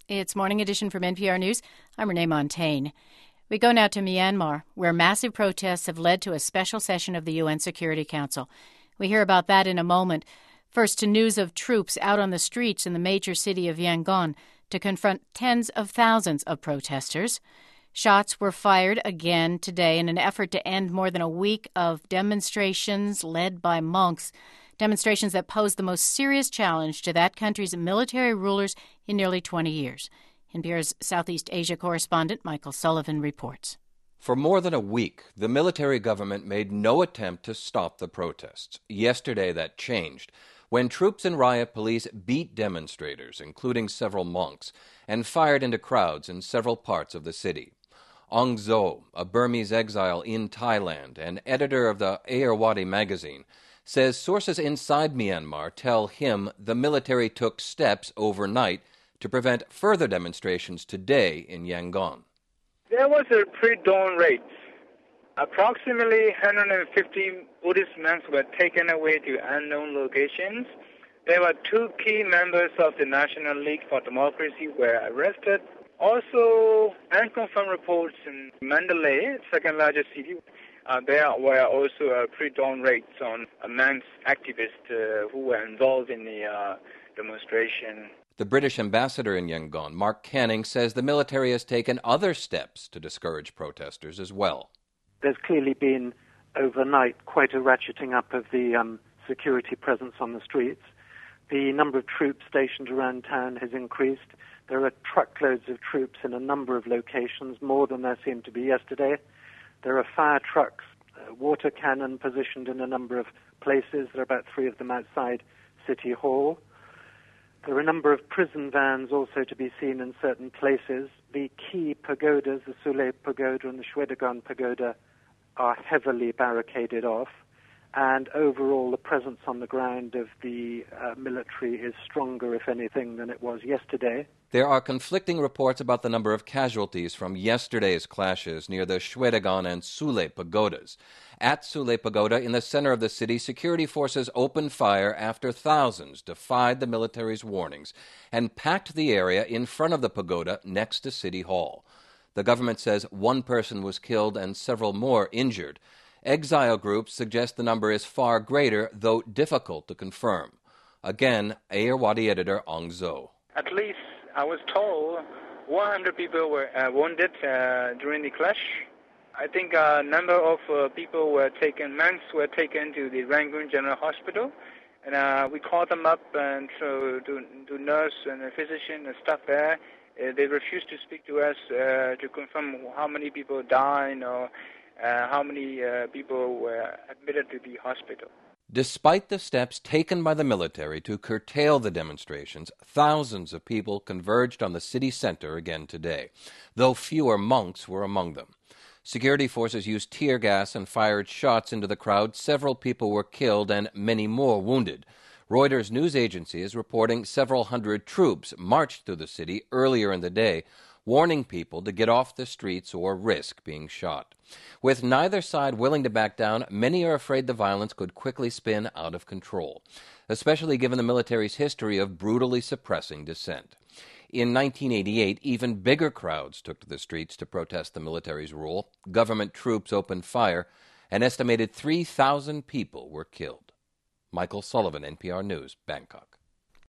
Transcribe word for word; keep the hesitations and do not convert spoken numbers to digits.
It's Morning Edition from N P R News. I'm Renee Montagne. We go now to Myanmar, where massive protests have led to a special session of the U N Security Council. We hear about that in a moment. First, to news of troops out on the streets in the major city of Yangon to confront tens of thousands of protesters. Shots were fired again today in an effort to end more than a week of demonstrations led by monks, demonstrations that pose the most serious challenge to that country's military rulers in nearly twenty years. N P R's Southeast Asia correspondent Michael Sullivan reports. For more than a week, the military government made no attempt to stop the protests. Yesterday, that changed when troops and riot police beat demonstrators, including several monks, and fired into crowds in several parts of the city. Aung Zaw, a Burmese exile in Thailand and editor of the Ayeyarwady magazine, says sources inside Myanmar tell him the military took steps overnight to prevent further demonstrations today in Yangon. There was a pre-dawn raid. Approximately one hundred fifty Buddhist monks were taken away to unknown locations. There were two key members of the National League for Democracy were arrested. Also, unconfirmed reports in Mandalay, second largest city, uh, there were also uh, pre-dawn raids on monks activists uh, who were involved in the uh, demonstration. The British ambassador in Yangon, Mark Canning, says the military has taken other steps to discourage protesters as well. There's clearly been, overnight, quite a ratcheting up of the um, security presence on the streets. The number of troops stationed around town has increased. There are truckloads of troops in a number of locations, more than there seemed to be yesterday. There are fire trucks, uh, water cannon positioned in a number of places. There are about three of them outside City Hall. There are a number of prison vans also to be seen in certain places. The key pagodas, the Sule Pagoda and the Shwedagon Pagoda, are heavily barricaded off. And overall, the presence on the ground of the uh, military is stronger, if anything, than it was yesterday. There are conflicting reports about the number of casualties from yesterday's clashes near the Shwedagon and Sule pagodas. At Sule Pagoda, in the center of the city, security forces opened fire after thousands defied the military's warnings and packed the area in front of the pagoda next to City Hall. The government says one person was killed and several more injured. Exile groups suggest the number is far greater, though difficult to confirm. Again, Ayeyarwady editor Aung Zaw. At least, I was told, one hundred people were uh, wounded uh, during the clash. I think a number of uh, people were taken, monks were taken to the Rangoon General Hospital. And uh, we called them up and so to, to nurse and a physician and stuff there. Uh, they refused to speak to us uh, to confirm how many people died or Uh, how many uh, people were admitted to the hospital. Despite the steps taken by the military to curtail the demonstrations, thousands of people converged on the city center again today, though fewer monks were among them. Security forces used tear gas and fired shots into the crowd. Several people were killed and many more wounded. Reuters news agency is reporting several hundred troops marched through the city earlier in the day, warning people to get off the streets or risk being shot. With neither side willing to back down, many are afraid the violence could quickly spin out of control, especially given the military's history of brutally suppressing dissent. In nineteen eighty-eight, even bigger crowds took to the streets to protest the military's rule. Government troops opened fire. An estimated three thousand people were killed. Michael Sullivan, N P R News, Bangkok.